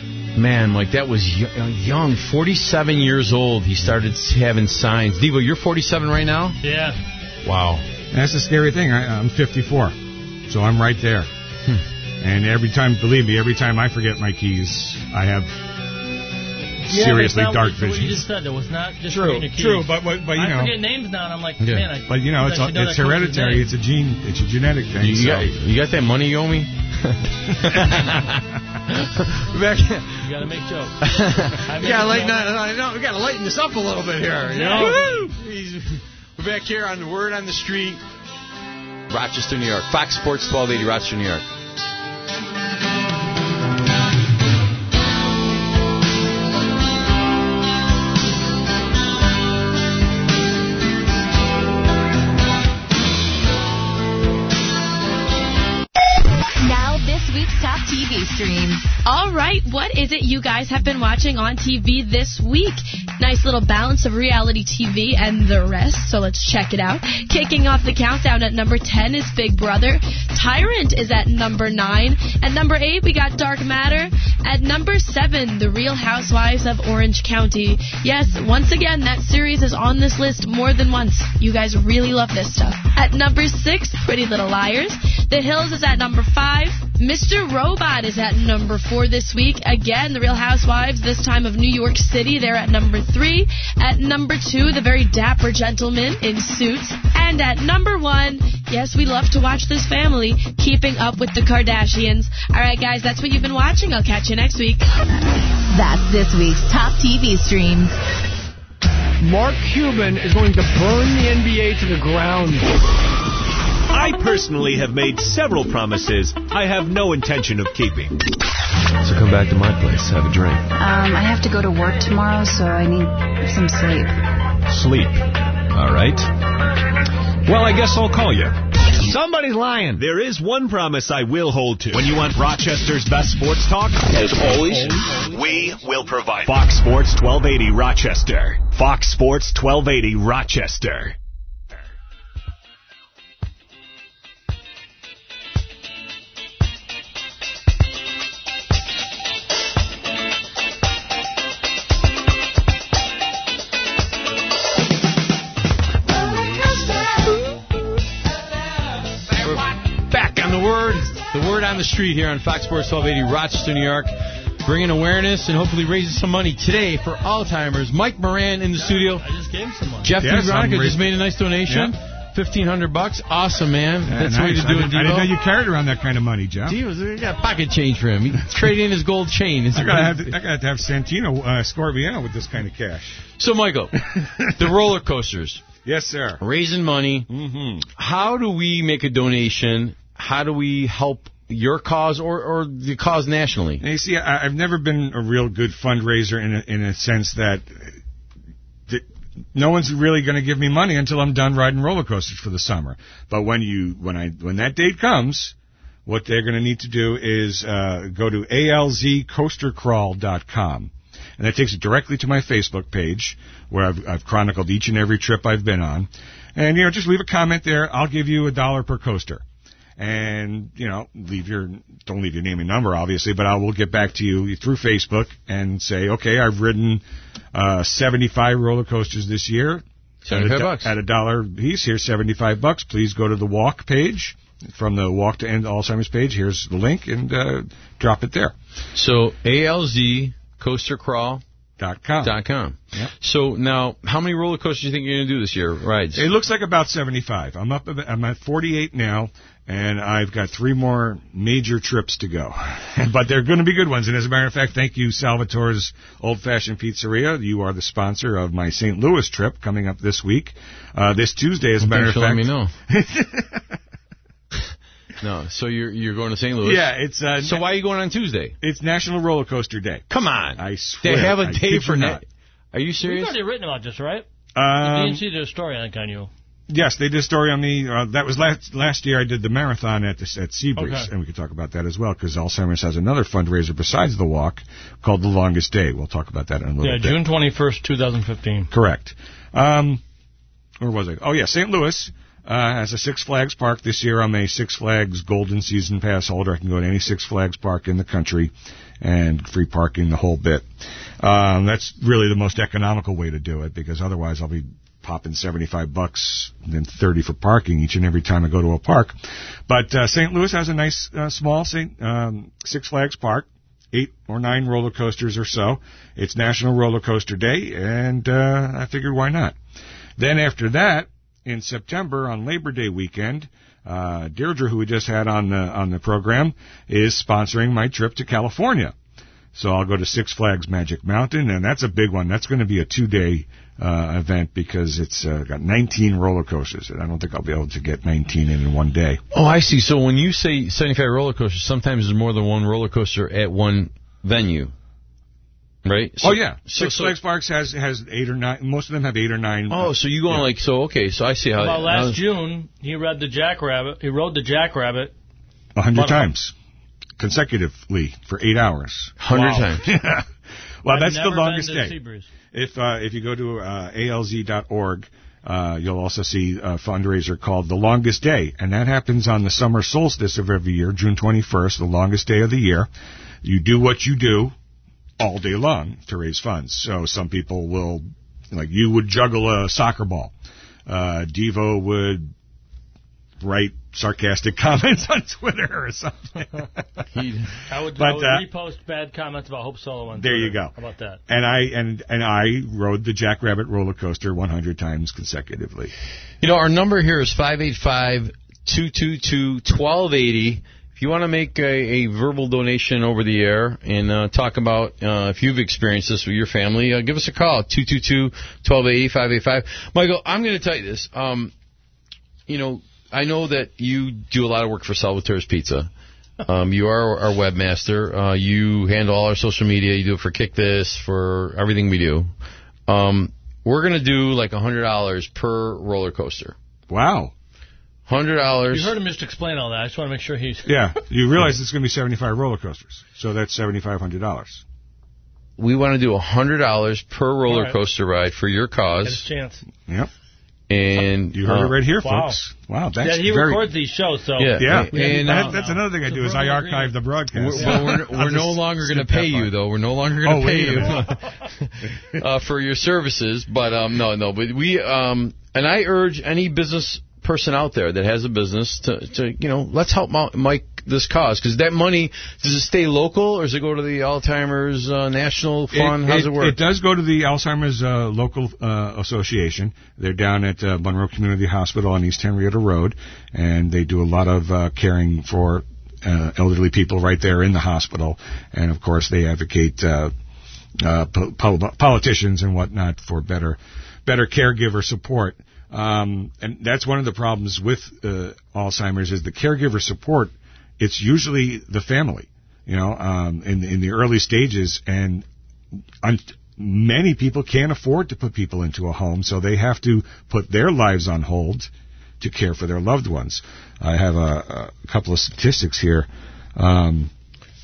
man, like that was young, forty-seven years old. He started having signs. Devo, you're forty-seven right now? Yeah. Wow. That's the scary thing. I, I'm fifty-four, so I'm right there. Hmm. And every time, believe me, every time I forget my keys, I have... Yeah, seriously dark vision. vision. What you just said, it was not just true, your keys. true, but but, but you I know, I forget names now, and I'm like, yeah. man, I, but you know, it's I it's hereditary. It's a gene. It's a genetic thing. You, so. got, you got that money you owe me? Back, you gotta make jokes. we gotta lighten, no, no, we gotta lighten this up a little bit here. You know, we're back here on the Word on the Street, Rochester, New York. Fox Sports twelve eighty, Rochester, New York. Top T V streams. All right, what is it you guys have been watching on T V this week? Nice little balance of reality T V and the rest, so let's check it out. Kicking off the countdown at number ten is Big Brother. Tyrant is at number nine. At number eight, we got Dark Matter. At number seven, The Real Housewives of Orange County. Yes, once again, that series is on this list more than once. You guys really love this stuff. At number six, Pretty Little Liars. The Hills is at number five. Mister Robot is at number four this week. Again, The Real Housewives, this time of New York City. They're at number three. At number two, the very dapper gentleman in Suits. And at number one, yes, we love to watch this family, Keeping Up with the Kardashians. All right, guys, that's what you've been watching. I'll catch you next week. That's this week's Top T V streams. Mark Cuban is going to burn the N B A to the ground. I personally have made several promises I have no intention of keeping. So come back to my place, have a drink. Um, I have to go to work tomorrow, so I need some sleep. Sleep. All right. Well, I guess I'll call you. Somebody's lying. There is one promise I will hold to. When you want Rochester's best sports talk, as always, we will provide. Fox Sports twelve eighty Rochester. Fox Sports twelve eighty Rochester. The Word on the Street here on Fox Sports twelve eighty, Rochester, New York. bringing awareness and hopefully raising some money today for Alzheimer's. Mike Moran in the studio. I just gave him some money. Jeff Yes, Veronica I'm just raising- made a nice donation. Yeah. fifteen hundred bucks. Awesome, man. Yeah, That's the way nice. to do I it, didn't, I didn't know Devo. you carried around that kind of money, Jeff. Devo, we got pocket change for him. He traded in his gold chain. It's I gotta have to, I gotta have Santino uh, score me out with this kind of cash. So, Michael, the roller coasters. Yes, sir. Raising money. Mm-hmm. How do we make a donation? How do we help your cause or, or the cause nationally? And you see, I, I've never been a real good fundraiser in a, in a sense that, that no one's really going to give me money until I'm done riding roller coasters for the summer. But when you when I when that date comes, what they're going to need to do is uh, go to A L Z coaster crawl dot com. And that takes it directly to my Facebook page where I've, I've chronicled each and every trip I've been on. And, you know, just leave a comment there. I'll give you a dollar per coaster. And, you know, leave your, don't leave your name and number, obviously, but I will get back to you through Facebook and say, okay, I've ridden uh, seventy-five roller coasters this year. seventy-five at a, bucks. At a dollar piece. Here's seventy-five bucks. Please go to the walk page. From the Walk to End Alzheimer's page, here's the link, and uh, drop it there. So, A L Z coaster crawl dot com. Dot com. Yep. So now, how many roller coasters do you think you're going to do this year? Rides. It looks like about seventy-five. I'm up. I'm at forty-eight now, and I've got three more major trips to go. But they're going to be good ones. And as a matter of fact, thank you, Salvatore's Old Fashioned Pizzeria. You are the sponsor of my Saint Louis trip coming up this week. Uh, this Tuesday, as a matter of fact. Let me know. No, so you're you're going to Saint Louis? Yeah, it's. Uh, so why are you going on Tuesday? It's National Roller Coaster Day. Come on, I swear. They have a I day kid for you that. not. Are you serious? You've already written about this, right? Um, the D N C did a story, I think, on you. Yes, they did a story on me. Uh, that was last last year. I did the marathon at the, at Seabreeze, Okay. and we could talk about that as well because Alzheimer's has another fundraiser besides the walk called The Longest Day. We'll talk about that in a little Yeah, bit. June twenty-first, twenty fifteen. Correct. Um, where was I? Oh yeah, Saint Louis uh, has a Six Flags park this year. I'm a Six Flags Golden Season Pass holder. I can go to any Six Flags park in the country and free parking the whole bit. Um, that's really the most economical way to do it because otherwise I'll be popping seventy-five bucks and then thirty for parking each and every time I go to a park. But uh, Saint Louis has a nice uh, small Saint um, Six Flags park, eight or nine roller coasters or so. It's National Roller Coaster Day, and uh, I figured why not. Then after that, in September on Labor Day weekend, uh, Deirdre, who we just had on the on the program, is sponsoring my trip to California. So I'll go to Six Flags Magic Mountain, and that's a big one. That's going to be a two-day uh, event because it's uh, got nineteen roller coasters, and I don't think I'll be able to get nineteen in in one day. Oh, I see. So when you say seventy-five roller coasters, sometimes there's more than one roller coaster at one venue, right? So, oh yeah, so, Six so, Flags Parks has has eight or nine. Most of them have eight or nine. Oh, so you going yeah. like so? Okay, so I see how. About last how, June, he read the Jackrabbit. He rode the Jackrabbit a hundred About- times consecutively for eight hours. Hundred Wow. times. Yeah. Well, I've that's the never longest been to day. Seabreeze. If uh, if you go to uh, A L Z dot org, uh, you'll also see a fundraiser called The Longest Day, and that happens on the summer solstice of every year, June twenty-first, the longest day of the year. You do what you do all day long to raise funds. So some people will, like you would juggle a soccer ball. Uh, Devo would write sarcastic comments on Twitter or something. I would, But, I would uh, repost bad comments about Hope Solo on There Twitter. you go. How about that? And I and and I rode the Jackrabbit roller coaster one hundred times consecutively. You know, our number here is five eight five, two two two, one two eight zero. If you want to make a, a verbal donation over the air and uh, talk about uh, if you've experienced this with your family, uh, give us a call, two two two, one two eight zero, five eight five. Michael, I'm going to tell you this. Um, you know, I know that you do a lot of work for Salvatore's Pizza. Um, you are our webmaster. Uh, you handle all our social media. You do it for Kick This, for everything we do. Um, we're going to do like one hundred dollars per roller coaster. Wow. one hundred dollars. You heard him just explain all that. I just want to make sure he's... Yeah, you realize it's going to be seventy-five roller coasters, so that's seventy-five hundred dollars. We want to do one hundred dollars per roller right. coaster ride for your Had cause. his chance. Yep. And You heard uh, it right here, wow. folks. Wow, that's Yeah, he very... records these shows, so... Yeah. Yeah, And, and, that, uh, that's another thing I It's a do is I verbal archive agreement. the broadcast. We're, well, we're, I'll we're no just longer going to skip that pay you, part. though. We're no longer going to Oh, pay wait you a uh, for your services. But um, no, no. But we um, and I urge any business person out there that has a business to, to you know, let's help Mike this cause? Because that money, does it stay local, or does it go to the Alzheimer's uh, National Fund? It, How's it, it work? It does go to the Alzheimer's uh, local uh, association. They're down at uh, Monroe Community Hospital on East Henrietta Road, and they do a lot of uh, caring for uh, elderly people right there in the hospital. And, of course, they advocate uh, uh, po- politicians and whatnot for better, better caregiver support. Um, and that's one of the problems with uh, Alzheimer's is the caregiver support. It's usually the family, you know, um, in in the early stages, and un- many people can't afford to put people into a home, so they have to put their lives on hold to care for their loved ones. I have a, a couple of statistics here. Um,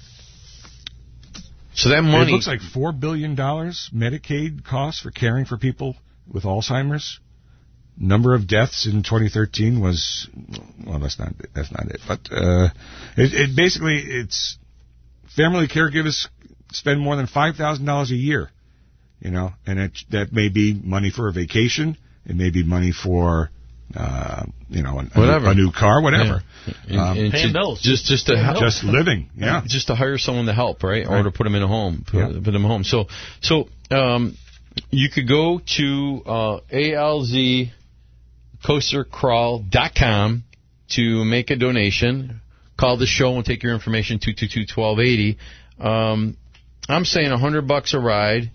so that money, it looks like four billion dollars Medicaid costs for caring for people with Alzheimer's. Number of deaths in twenty thirteen was, well, that's not that's not it, but uh, it, it basically it's family caregivers spend more than five thousand dollars a year, you know, and it, that may be money for a vacation, it may be money for uh, you know, a, whatever. a new car, whatever, yeah. and, um, and paying to, bills, just just to paying help, just living, yeah, just to hire someone to help, right, right. or to put them in a home, put, yeah. put them in a home. So so um, you could go to uh, A L Z coaster crawl dot com to make a donation. Call the show and take your information, two two two, one two eight zero. Um, I'm saying one hundred bucks a ride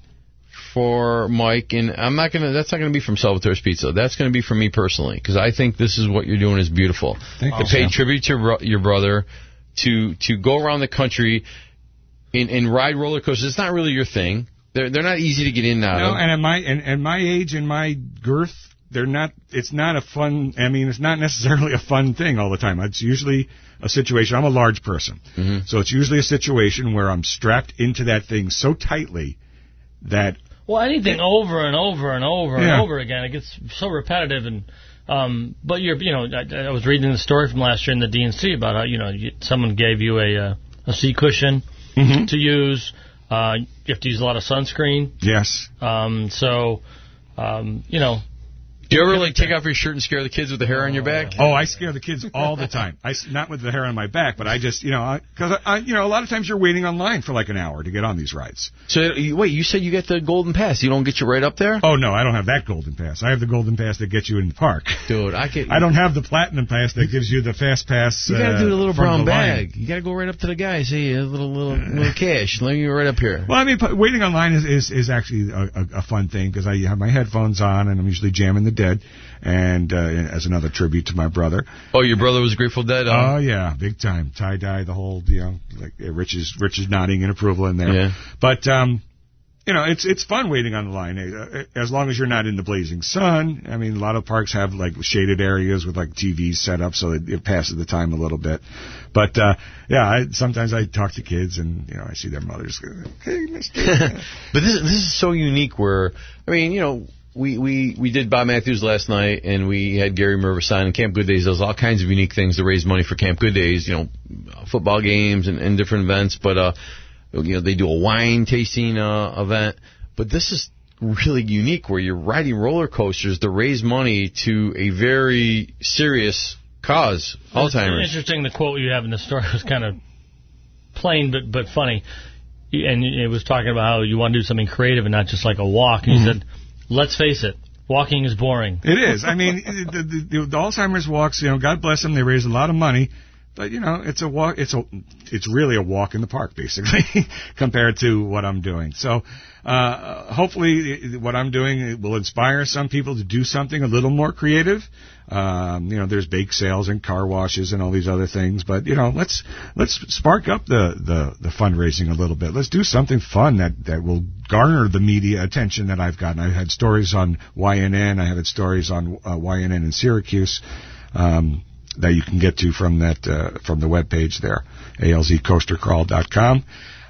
for Mike, and I'm not gonna. That's not gonna be from Salvatore's Pizza. That's gonna be from me personally, because I think this is what you're doing is beautiful. Thank to you, pay Sam. tribute to ro- your brother, to to go around the country and, and ride roller coasters. It's not really your thing. They're they're not easy to get in and out no, of. and at my and, and my age and my girth, they're not. It's not a fun. I mean, it's not necessarily a fun thing all the time. It's usually a situation. I'm a large person, mm-hmm. so it's usually a situation where I'm strapped into that thing so tightly that. Well, anything over and over and over yeah. and over again, it gets so repetitive. And um, but you're, you know, I, I was reading the story from last year in the D N C about how, you know, you, someone gave you a uh, a seat cushion mm-hmm. to use. Uh, you have to use a lot of sunscreen. Yes. Um, so, um, you know. Do you ever like take off your shirt and scare the kids with the hair on your back? Oh, I scare the kids all the time. I not with the hair on my back, but I just, you know, because I, I, you know, a lot of times you're waiting online for like an hour to get on these rides. So wait, you said you get the golden pass. You don't get you right up there? Oh no, I don't have that golden pass. I have the golden pass that gets you in the park. Dude, I can. I don't have the platinum pass that gives you the fast pass. You gotta uh, do the little from brown the bag. line. You gotta go right up to the guy. Say a little little little cash. Let me right up here. Well, I mean, waiting online is is, is actually a, a, a fun thing because I have my headphones on and I'm usually jamming the Dead. And uh, as another tribute to my brother. Oh, your brother was Grateful Dead? Oh, uh, yeah, big time. Tie-dye, the whole, you know, like uh, Rich is, Rich is nodding in approval in there. Yeah. But, um, you know, it's it's fun waiting on the line, uh, as long as you're not in the blazing sun. I mean, a lot of parks have, like, shaded areas with, like, T Vs set up so that it passes the time a little bit. But, uh, yeah, I, sometimes I talk to kids and, you know, I see their mothers go, hey, mister. But this, this is so unique where, I mean, you know, We, we, we did Bob Matthews last night, and we had Gary Mervis on, and Camp Good Days does all kinds of unique things to raise money for Camp Good Days, you know, football games and, and different events, but, uh, you know, they do a wine tasting, uh, event, but this is really unique where you're riding roller coasters to raise money to a very serious cause, Alzheimer's. It's interesting, the quote you have in the story was kind of plain but, but funny, and it was talking about how you want to do something creative and not just like a walk, and mm-hmm. you said, let's face it, walking is boring. It is. I mean, the, the, the Alzheimer's walks, you know, God bless them, they raise a lot of money, but, you know, it's a walk, it's a, it's really a walk in the park, basically, compared to what I'm doing. So, uh, hopefully what I'm doing will inspire some people to do something a little more creative. Um, you know, there's bake sales and car washes and all these other things, but, you know, let's, let's spark up the, the, the fundraising a little bit. Let's do something fun that, that will garner the media attention that I've gotten. I've had stories on Y N N. I have had stories on uh, Y N N in Syracuse, um, that you can get to from that, uh, from the webpage there, A L Z coaster crawl dot com.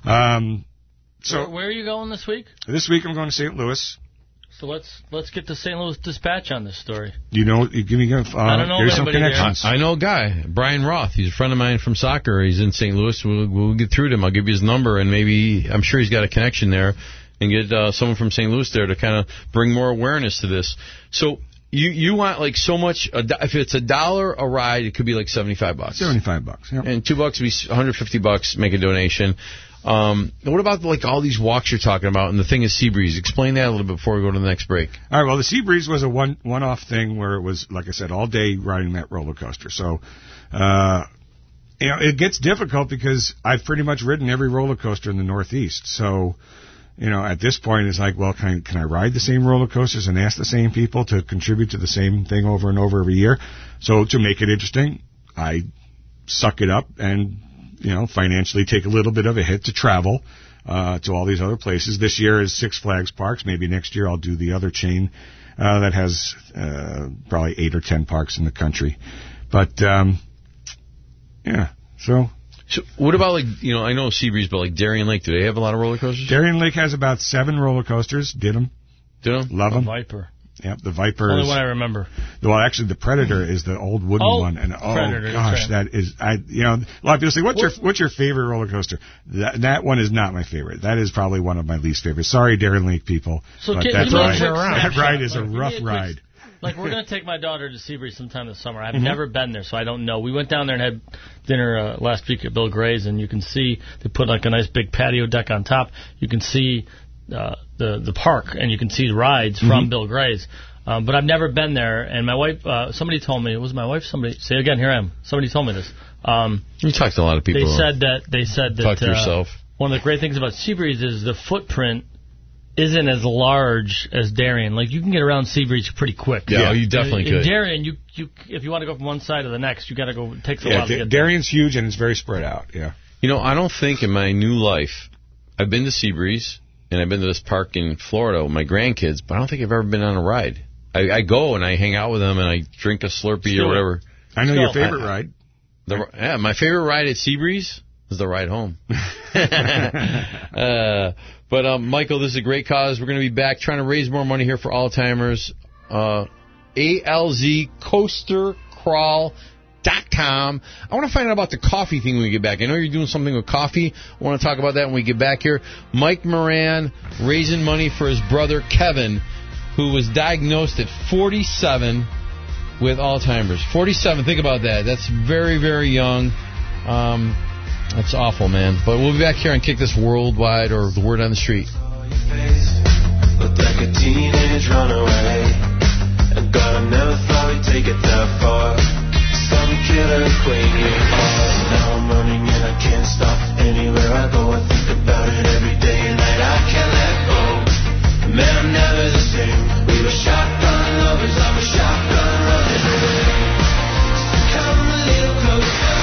Um, so where, where are you going this week? This week I'm going to Saint Louis. So let's let's get the Saint Louis Dispatch on this story. You know, you give me uh, I don't know here's some anybody connections. I, I know a guy, Brian Roth. He's a friend of mine from soccer. He's in Saint Louis. We'll, we'll get through to him. I'll give you his number, and maybe I'm sure he's got a connection there, and get uh, someone from Saint Louis there to kind of bring more awareness to this. So You you want like so much. A, do- if it's a dollar a ride, it could be like seventy-five bucks. Seventy-five bucks. Yep. And two bucks would be one hundred fifty bucks. Make a donation. Um, what about like all these walks you're talking about? And the thing is Seabreeze. Explain that a little bit before we go to the next break. All right. Well, the Seabreeze was a one one off thing where it was, like I said, all day riding that roller coaster. So, uh, you know, it gets difficult because I've pretty much ridden every roller coaster in the Northeast. So, you know, at this point, it's like, well, can I, can I ride the same roller coasters and ask the same people to contribute to the same thing over and over every year? So to make it interesting, I suck it up and, you know, financially take a little bit of a hit to travel uh, to all these other places. This year is Six Flags parks. Maybe next year I'll do the other chain uh, that has uh, probably eight or ten parks in the country. But, um, yeah, so... So what about, like, you know, I know Seabreeze, but like Darien Lake, do they have a lot of roller coasters? Darien Lake has about seven roller coasters. Did them. Did them? Love them. The Viper. Yep, the Viper. Only is, one I remember. Well, actually, the Predator is the old wooden oh, one, and oh Predator, gosh, right. that is, I, you know, a lot of people say, "What's what? your what's your favorite roller coaster?" That that one is not my favorite. That is probably one of my least favorites. Sorry, Darien Lake people, so but can, that ride, that ride is like, a rough a ride. Like, we're going to take my daughter to Seabreeze sometime this summer. I've mm-hmm. never been there, so I don't know. We went down there and had dinner uh, last week at Bill Gray's, and you can see they put like a nice big patio deck on top. You can see uh, the the park, and you can see the rides mm-hmm. from Bill Gray's. Um, but I've never been there, and my wife, uh, somebody told me, it was my wife, somebody, say again, here I am, somebody told me this. Um, you talked to a lot of people. They said that, they said that, Talk to uh, yourself. One of the great things about Seabreeze is the footprint isn't as large as Darien. Like, you can get around Seabreeze pretty quick. Yeah, yeah. you definitely in, could. In Darien, you, you, if you want to go from one side to the next, you got to go, it takes a yeah, while to D- get Darien's there. Huge, and it's very spread out, yeah. You know, I don't think in my new life, I've been to Seabreeze, and I've been to this park in Florida with my grandkids, but I don't think I've ever been on a ride. I, I go and I hang out with them and I drink a Slurpee Still, or whatever. I know Still, your favorite I, ride. The, yeah, my favorite ride at Seabreeze is the ride home. uh, but, um, Michael, this is a great cause. We're going to be back trying to raise more money here for Alzheimer's. Uh, A L Z Coaster Crawl dot com. I want to find out about the coffee thing when we get back. I know you're doing something with coffee. I want to talk about that when we get back here. Mike Moran raising money for his brother Kevin, who was diagnosed at forty-seven with Alzheimer's. forty-seven, think about that. That's very, very young. Um, that's awful, man. But we'll be back here and kick this worldwide or the word on the street. Looked like a teenage runaway. And God, I never thought we'd take it that far. Some killer queen you are. Now I'm running and I can't stop. Anywhere I go, I think about it every day and night. I can't let go. Man, I'm never the same. We were shotgun lovers, I was shotgun running away. So come a little closer.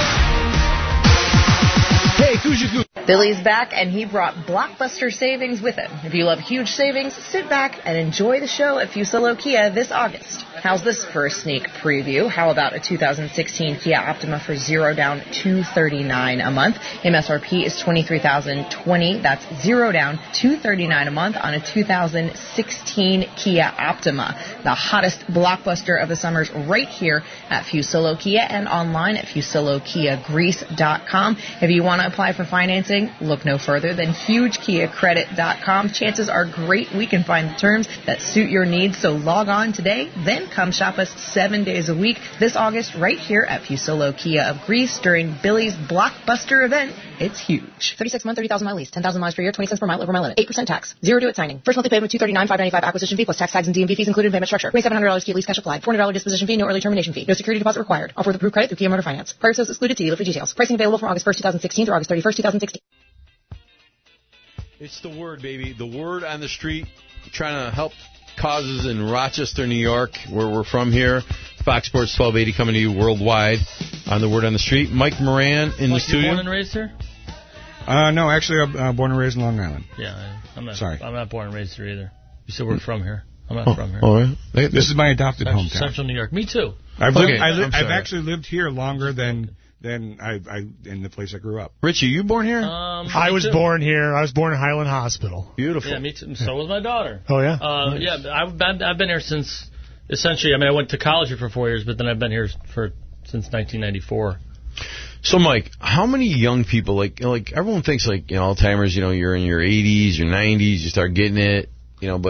Hey, Kuja Kuja. Billy's back, and he brought blockbuster savings with him. If you love huge savings, sit back and enjoy the show at Fusilo Kia this August. How's this for a sneak preview? How about a two thousand sixteen Kia Optima for zero down, two hundred thirty-nine dollars a month? M S R P is twenty-three thousand twenty dollars. That's zero down, two hundred thirty-nine dollars a month on a two thousand sixteen Kia Optima. The hottest blockbuster of the summer's right here at Fusilo Kia and online at Fusilo Kia Greece dot com. If you want to apply for financing, look no further than Huge Kia Credit dot com. Chances are great we can find the terms that suit your needs, so log on today, then come shop us seven days a week this August right here at Fusilo Kia of Greece during Billy's Blockbuster event. It's huge. thirty-six month, thirty thousand mile lease, ten thousand miles per year, twenty cents per mile over mile limit, eight percent tax, zero due at signing. First monthly payment two hundred thirty-nine dollars, five hundred ninety-five dollars acquisition fee plus tax, tags, and D M V fees included in payment structure. twenty-seven hundred dollars Kia lease cash applied, four hundred dollars disposition fee, no early termination fee, no security deposit required. Offer with approved credit through Kia Motor Finance. Prior sales excluded. See dealer for details. Pricing available from August first, two thousand sixteen through August thirty-first, two thousand sixteen. It's the word, baby. The word on the street. Trying to help causes in Rochester, New York, where we're from here. Fox Sports twelve eighty coming to you worldwide on the word on the street. Mike Moran in Mike, the studio. Born and raised here? Uh, no, actually, I'm uh, born and raised in Long Island. Yeah, I'm not. Sorry. I'm not born and raised here either. You said we're from here. I'm not oh, from here. All right. This is my adopted Central, hometown. Central New York. Me too. I've, okay, lived, I li- I've actually lived here longer than than I, I in the place I grew up. Richie, you born here? Um, I was too. born here. I was born in Highland Hospital. Beautiful. Yeah, me too. So was my daughter. Oh yeah. Uh, nice. Yeah, I've been I've been here since essentially. I mean, I went to college here for four years, but then I've been here for since nineteen ninety-four. So, Mike, how many young people, like, like everyone thinks, like, you know, Alzheimer's, you know, you're in your eighties, your nineties, you start getting it, you know, but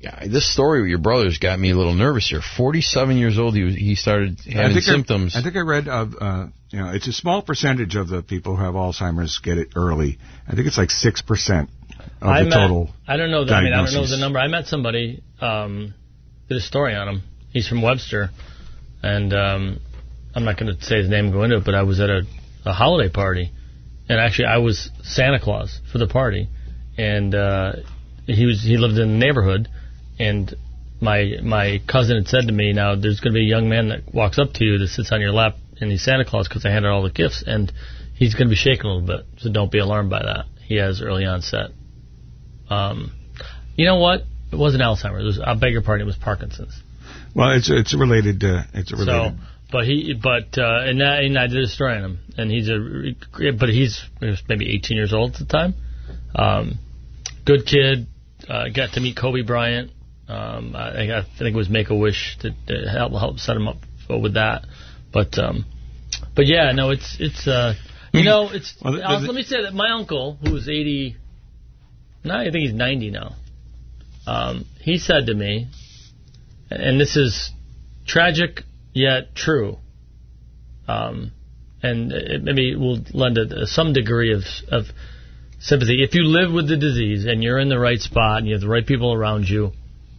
Yeah, this story with your brother's got me a little nervous here. forty-seven years old, he was, he started having I think symptoms. I, I think I read of, uh, you know, it's a small percentage of the people who have Alzheimer's get it early. I think it's like six percent of I the met, total. I don't know. The, I mean, I don't know diagnoses. the number. I met somebody. Um, did a story on him. He's from Webster, and um, I'm not going to say his name and go into it. But I was at a, a holiday party, and actually I was Santa Claus for the party, and uh, he was he lived in the neighborhood, and my my cousin had said to me, now there's going to be a young man that walks up to you that sits on your lap, and he's Santa Claus because I handed all the gifts, and he's going to be shaking a little bit, so don't be alarmed by that. He has early onset. Um, you know what? It wasn't Alzheimer's. It was, I beg your pardon, it was Parkinson's. Well, it's it's related. Uh, it's a related. So, but he, but uh, and, I, and I did a story on him, and he's a, but he's he was maybe eighteen years old at the time. Um, good kid. Uh, got to meet Kobe Bryant. Um, I, think, I think it was Make a Wish to, to help help set him up with that. But um, but yeah, no, it's it's uh, you know it's. Well, the, the, let me say that my uncle, who was eighty, no, I think he's ninety now. Um, he said to me, and this is tragic yet true, um, and it maybe will lend a, some degree of of sympathy. If you live with the disease and you're in the right spot and you have the right people around you,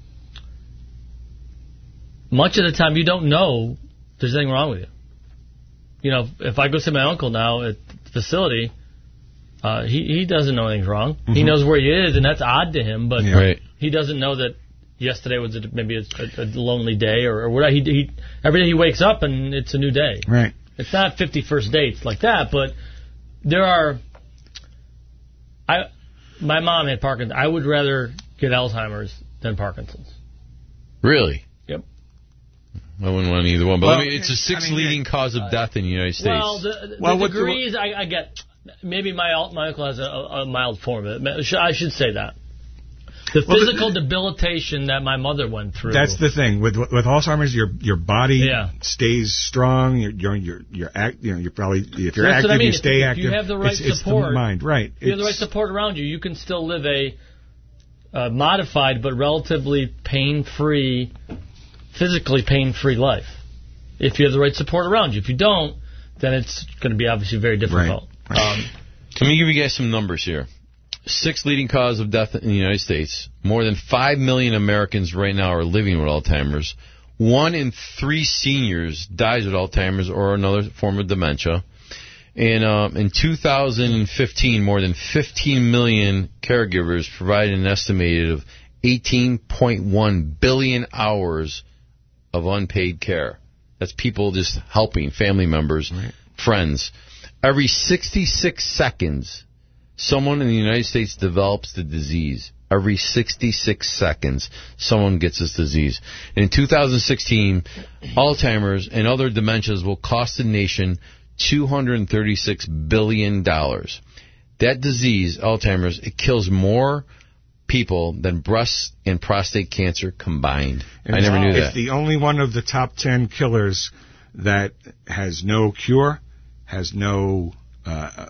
much of the time you don't know there's anything wrong with you. You know, if I go see my uncle now at the facility, uh, he, he doesn't know anything's wrong. Mm-hmm. He knows where he is, and that's odd to him, but yeah. Right. He doesn't know that yesterday was a, maybe a, a lonely day or, or whatever. He, he, every day he wakes up and it's a new day. Right. It's not fifty-first dates like that, but there are... I, my mom had Parkinson's. I would rather get Alzheimer's than Parkinson's. Really? Yep. I wouldn't want either one, but well, I mean, it's the sixth I mean, leading cause of death in the United States. Well, the, the well, degrees, I, I get... Maybe my, my uncle has a, a mild form of it. I should say that. The physical well, the, debilitation that my mother went through. That's the thing with with Alzheimer's. Your your body yeah. stays strong. You're you're you're, you're act. You know, you're probably if you're That's active, what I mean. you stay if, active. If you have the right it's, support, it's the mind, right? If you have the right support around you, you can still live a uh, modified but relatively pain-free, physically pain-free life. If you have the right support around you. If you don't, then it's going to be obviously very difficult. Right. Right. Um, Let me give you guys some numbers here. Sixth leading cause of death in the United States. More than five million Americans right now are living with Alzheimer's. One in three seniors dies with Alzheimer's or another form of dementia. And um, in two thousand fifteen, more than fifteen million caregivers provided an estimated of eighteen point one billion hours of unpaid care. That's people just helping family members, right. friends. Every sixty-six seconds, someone in the United States develops the disease. Every sixty-six seconds, someone gets this disease. And in two thousand sixteen, Alzheimer's and other dementias will cost the nation two hundred thirty-six billion dollars. That disease, Alzheimer's, it kills more people than breast and prostate cancer combined. And I never knew it's that. It's the only one of the top ten killers that has no cure, has no uh,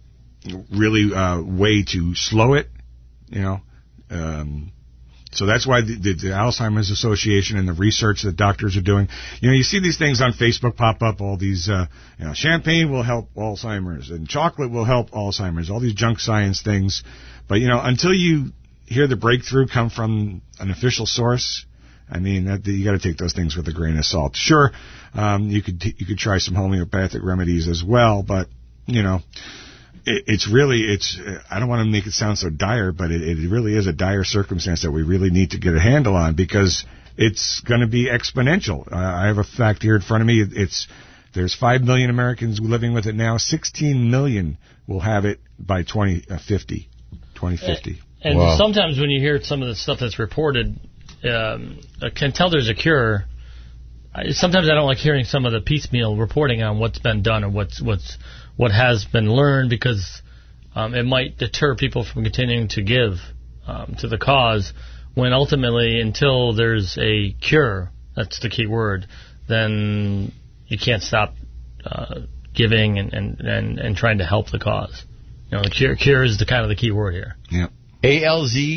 really uh, way to slow it, you know. Um, so that's why the, the, the Alzheimer's Association and the research that doctors are doing, you know, you see these things on Facebook pop up, all these, uh, you know, champagne will help Alzheimer's and chocolate will help Alzheimer's, all these junk science things. But, you know, until you hear the breakthrough come from an official source, I mean, that, you got to take those things with a grain of salt. Sure, um, you could you could try some homeopathic remedies as well, but you know, it, it's really it's. I don't want to make it sound so dire, but it, it really is a dire circumstance that we really need to get a handle on because it's going to be exponential. Uh, I have a fact here in front of me. It's there's five million Americans living with it now. Sixteen million will have it by twenty fifty. twenty fifty. And wow. Sometimes when you hear some of the stuff that's reported. Um, I can tell there's a cure. I, sometimes I don't like hearing some of the piecemeal reporting on what's been done or what's what's what has been learned because um, it might deter people from continuing to give um, to the cause. When ultimately, until there's a cure, that's the key word, then you can't stop uh, giving and, and, and, and trying to help the cause. You know, the cure cure is the kind of the key word here. Yeah. A L Z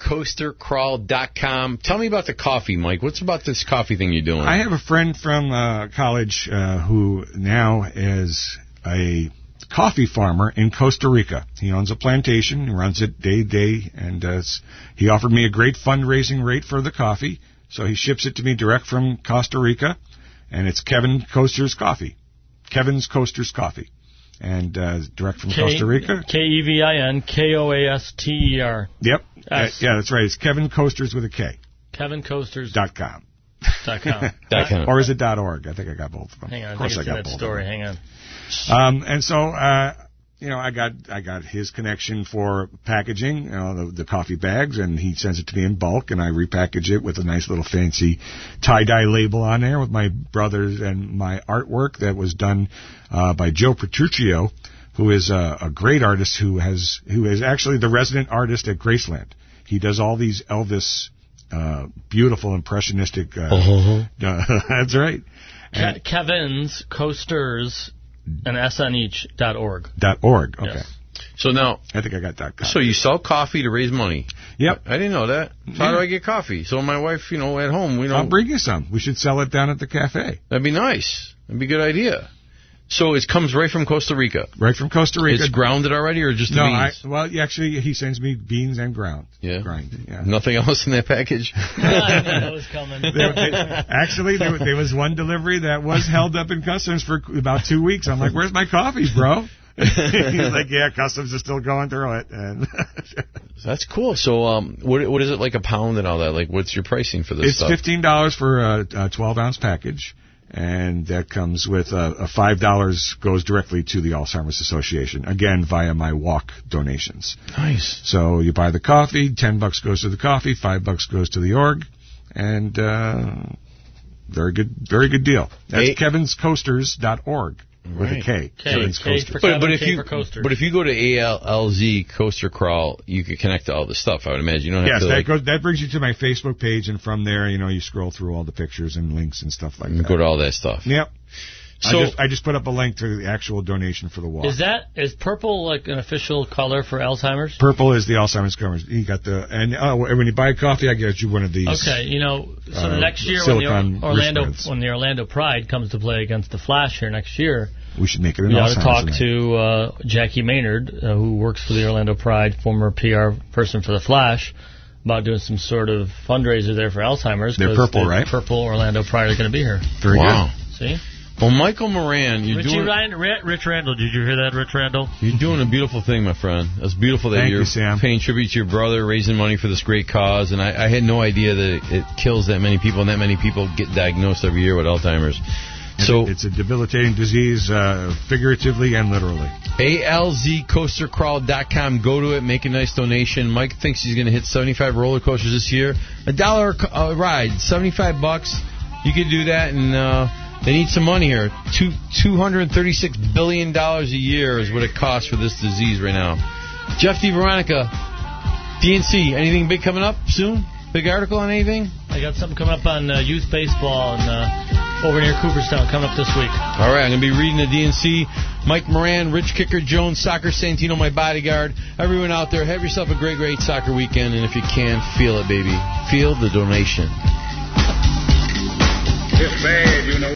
coaster crawl dot com. Tell me about the coffee, Mike. What's about this coffee thing you're doing? I have a friend from uh, college uh, who now is a coffee farmer in Costa Rica. He owns a plantation, he runs it day to day, and uh, he offered me a great fundraising rate for the coffee, so he ships it to me direct from Costa Rica, and it's Kevin Coaster's Coffee. Kevin's Coaster's Coffee. And uh, direct from K- Costa Rica. K E V I N K O A S T E R. Yep. Uh, S. yeah, that's right. It's Kevin Coasters with a K. Kevin Coasters Dot com. Dot com. Dot com. Or is it dot org? I think I got both of them. Hang on, of course I, I, think got it's in both that story. of them. Hang on. Um, and so, uh, you know, I got I got his connection for packaging, you know, the, the coffee bags, and he sends it to me in bulk, and I repackage it with a nice little fancy tie-dye label on there with my brothers and my artwork that was done uh, by Joe Petruccio, who is a, a great artist who has who is actually the resident artist at Graceland. He does all these Elvis, uh, beautiful impressionistic. Uh, uh-huh. uh, that's right. Ke- Kevin's Coasters and S on each dot org. Dot org. Okay. Yes. So now, I think I got dot com. So you sell coffee to raise money. Yep. I didn't know that. So how do I get coffee? So my wife, you know, at home, we know. I'll bring you some. We should sell it down at the cafe. That'd be nice. That'd be a good idea. So it comes right from Costa Rica. Right from Costa Rica. It's grounded already, or just the no, beans? I, well, actually, he sends me beans and ground. Yeah. Grind. Yeah. Nothing else in that package? I knew that was coming. There, they, actually, there, there was one delivery that was held up in customs for about two weeks. I'm like, where's my coffee, bro? He's like, yeah, customs is still going through it. And That's cool. So um, what what is it, like a pound and all that? Like, what's your pricing for this it's stuff? It's fifteen dollars for a, a twelve-ounce package. And that comes with a, a five dollars goes directly to the Alzheimer's Association, again, via my walk donations. Nice. So you buy the coffee, ten bucks goes to the coffee, five bucks goes to the org, and uh, very good very good deal. That's Hey. Kevin's Coasters dot org with Right. a K. K, Kevin's K Coasters. for But, Kevin, but if K you for Coasters. but if you go to A L L Z Coaster Crawl, you could connect to all the stuff. I would imagine you don't have Yes, to. that Like, goes. That brings you to my Facebook page, and from there, you know, you scroll through all the pictures and links and stuff like that. go to all that stuff. Yep. So- I just, I just put up a link to the actual donation for the walk. Is that is purple like an official color for Alzheimer's? Purple is the Alzheimer's coverage. You got the and oh, when you buy coffee, I get you one of these. Okay, you know, so uh, next year when silicone the Orlando wristbands. when the Orlando Pride comes to play against the Flash here next year, We should make it an we ought to Alzheimer's talk event. to uh, Jackie Maynard, uh, who works for the Orlando Pride, former P R person for the Flash, about doing some sort of fundraiser there for Alzheimer's. They're 'cause purple, the right? Purple Orlando Pride are going to be here. Very Wow. See? Well, Michael Moran, you're Richie doing Ryan, Ri- Rich Randall, did you hear that, Rich Randall? you're doing a beautiful thing, my friend. It's beautiful that Thank you're you, Sam. paying tribute to your brother, raising money for this great cause. And I, I had no idea that it, it kills that many people, and that many people get diagnosed every year with Alzheimer's. And So it's a debilitating disease, uh, figuratively and literally. A L Z coaster crawl dot com. Go to it, make a nice donation. Mike thinks he's going to hit seventy-five roller coasters this year. A dollar a ride, seventy-five bucks. You could do that, and uh, they need some money here. Two two hundred thirty-six billion dollars a year is what it costs for this disease right now. Jeff DeVeronica, D N C. Anything big coming up soon? Big article on anything? I got something coming up on uh, youth baseball and uh, over near Cooperstown coming up this week. All right, I'm going to be reading the D N C. Mike Moran, Rich Kicker Jones, Soccer Santino, my bodyguard. Everyone out there, have yourself a great, great soccer weekend. And if you can, feel it, baby. Feel the donation. It's bad, you know.